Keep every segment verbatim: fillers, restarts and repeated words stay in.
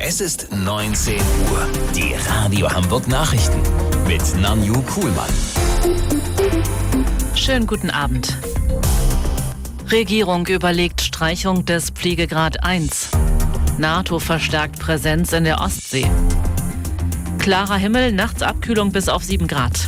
Es ist neunzehn Uhr. Die Radio Hamburg Nachrichten mit Nanju Kuhlmann. Schönen guten Abend. Regierung überlegt Streichung des Pflegegrad eins. NATO verstärkt Präsenz in der Ostsee. Klarer Himmel, nachts Abkühlung bis auf sieben Grad.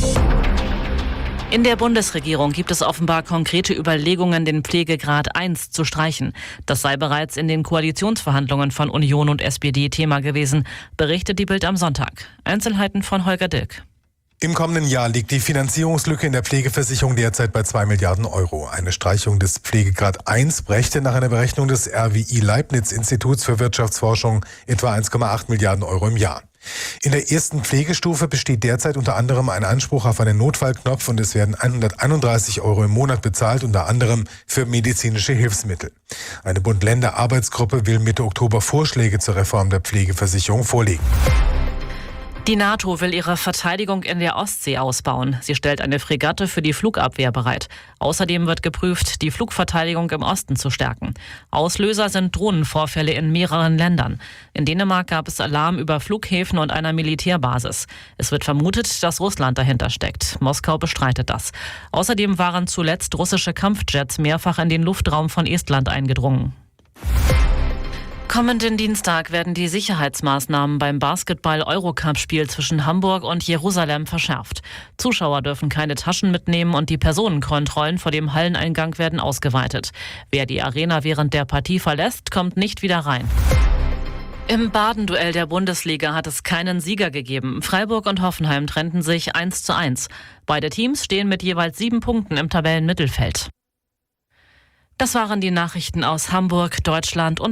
In der Bundesregierung gibt es offenbar konkrete Überlegungen, den Pflegegrad eins zu streichen. Das sei bereits in den Koalitionsverhandlungen von Union und S P D Thema gewesen, berichtet die Bild am Sonntag. Einzelheiten von Holger Dilk. Im kommenden Jahr liegt die Finanzierungslücke in der Pflegeversicherung derzeit bei zwei Milliarden Euro. Eine Streichung des Pflegegrad eins brächte nach einer Berechnung des R W I Leibniz Instituts für Wirtschaftsforschung etwa eins Komma acht Milliarden Euro im Jahr. In der ersten Pflegestufe besteht derzeit unter anderem ein Anspruch auf einen Notfallknopf und es werden hunderteinunddreißig Euro im Monat bezahlt, unter anderem für medizinische Hilfsmittel. Eine Bund-Länder-Arbeitsgruppe will Mitte Oktober Vorschläge zur Reform der Pflegeversicherung vorlegen. Die NATO will ihre Verteidigung in der Ostsee ausbauen. Sie stellt eine Fregatte für die Flugabwehr bereit. Außerdem wird geprüft, die Flugverteidigung im Osten zu stärken. Auslöser sind Drohnenvorfälle in mehreren Ländern. In Dänemark gab es Alarm über Flughäfen und einer Militärbasis. Es wird vermutet, dass Russland dahinter steckt. Moskau bestreitet das. Außerdem waren zuletzt russische Kampfjets mehrfach in den Luftraum von Estland eingedrungen. Kommenden Dienstag werden die Sicherheitsmaßnahmen beim Basketball-Eurocup-Spiel zwischen Hamburg und Jerusalem verschärft. Zuschauer dürfen keine Taschen mitnehmen und die Personenkontrollen vor dem Halleneingang werden ausgeweitet. Wer die Arena während der Partie verlässt, kommt nicht wieder rein. Im Baden-Duell der Bundesliga hat es keinen Sieger gegeben. Freiburg und Hoffenheim trennten sich eins zu eins. Beide Teams stehen mit jeweils sieben Punkten im Tabellenmittelfeld. Das waren die Nachrichten aus Hamburg, Deutschland und